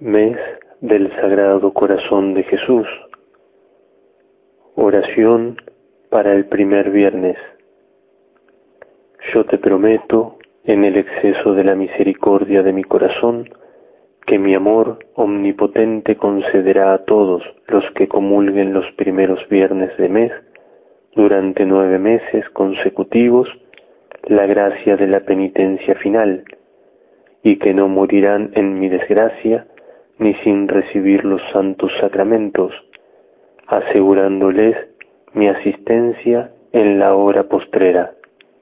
Mes del Sagrado Corazón de Jesús. Oración para el primer viernes. Yo te prometo, en el exceso de la misericordia de mi corazón, que mi amor omnipotente concederá a todos los que comulguen los primeros viernes de mes, durante 9 meses consecutivos, la gracia de la penitencia final, y que no morirán en mi desgracia ni sin recibir los santos sacramentos, asegurándoles mi asistencia en la hora postrera.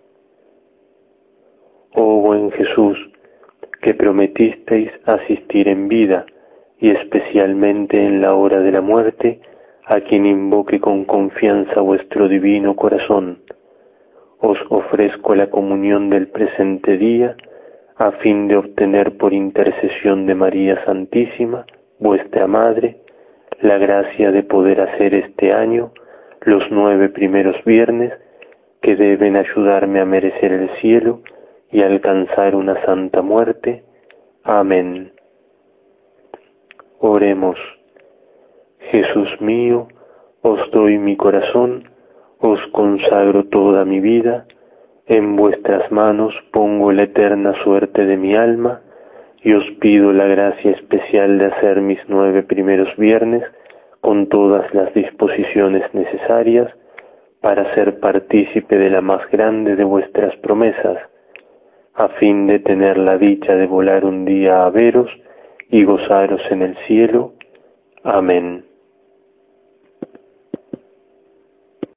Oh buen Jesús, que prometisteis asistir en vida y especialmente en la hora de la muerte a quien invoque con confianza vuestro divino corazón, os ofrezco la comunión del presente día a fin de obtener por intercesión de María Santísima, vuestra Madre, la gracia de poder hacer este año los 9 primeros viernes que deben ayudarme a merecer el cielo y alcanzar una santa muerte. Amén. Oremos. Jesús mío, os doy mi corazón, os consagro toda mi vida, en vuestras manos pongo la eterna suerte de mi alma y os pido la gracia especial de hacer mis 9 primeros viernes con todas las disposiciones necesarias para ser partícipe de la más grande de vuestras promesas, a fin de tener la dicha de volar un día a veros y gozaros en el cielo. Amén.